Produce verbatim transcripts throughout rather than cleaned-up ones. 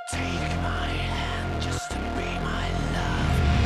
Take my hand just to be my love.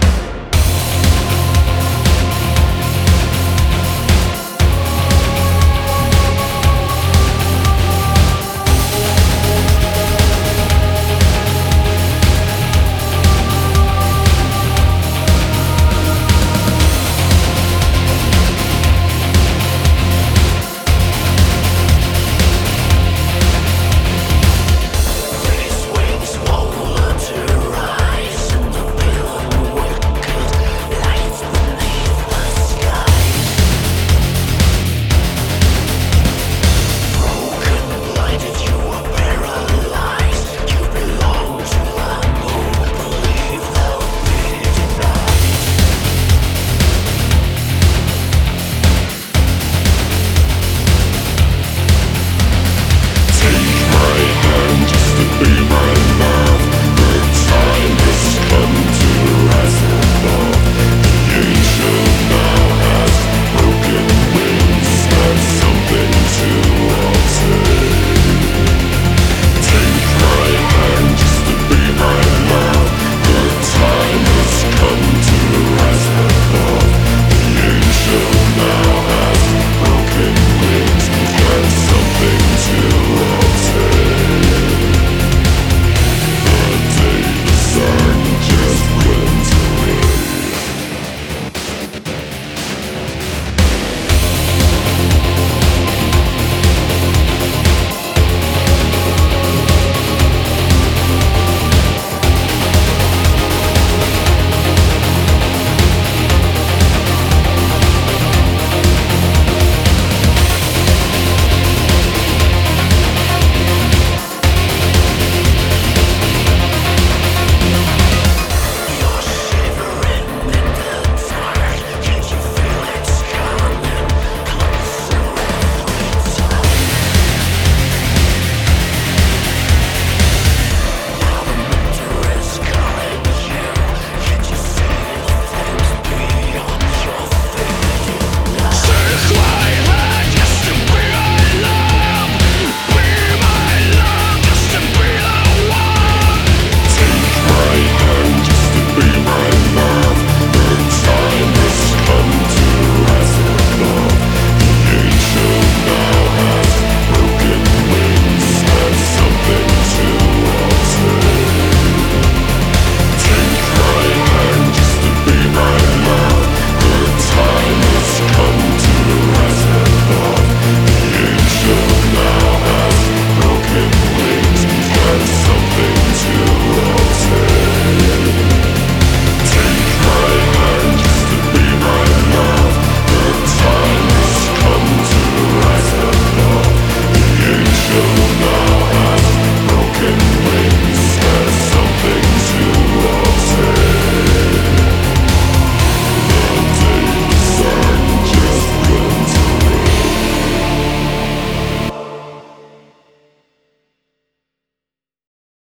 These wings won't learn to rise, and the pillar wicked lights beneath the sky. Broken, blinded, you are paralyzed. You belong to the moon. Believe they'll be denied. Take my hand just to be my